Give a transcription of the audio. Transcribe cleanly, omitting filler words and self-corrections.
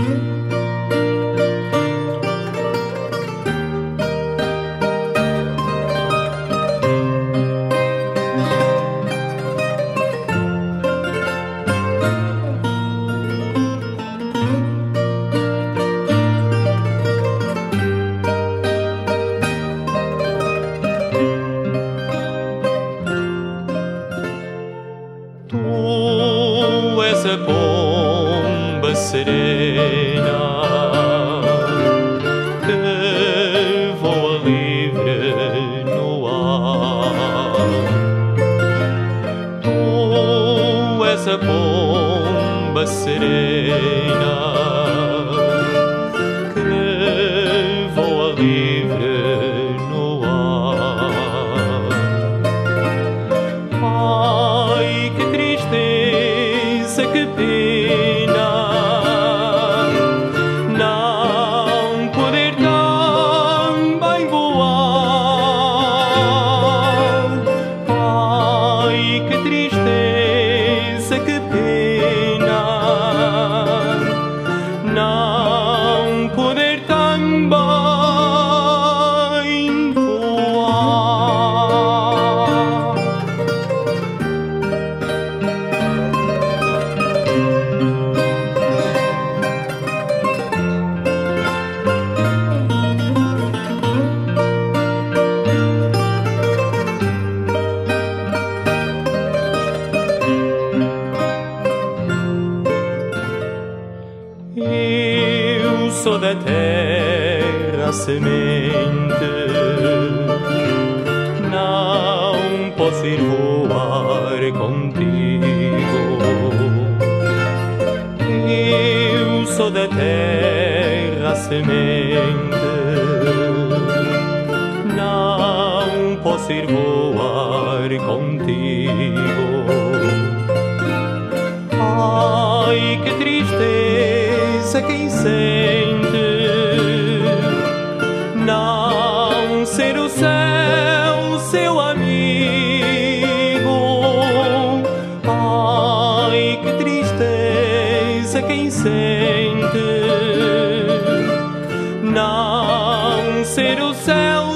Tu és a pomba serena que voa livre no ar. Tu és a pomba serena que voa livre no ar. Ai, que tristeza, que pena, não poder também voar. Ai, que tristeza, que pena, não poder também voar. Eu sou da terra a semente, não posso ir voar contigo. Eu sou da terra a semente, não posso ir voar contigo. Ai, que tristeza quem sente não ser o céu seu amigo. Ai, que tristeza quem sente não ser o céu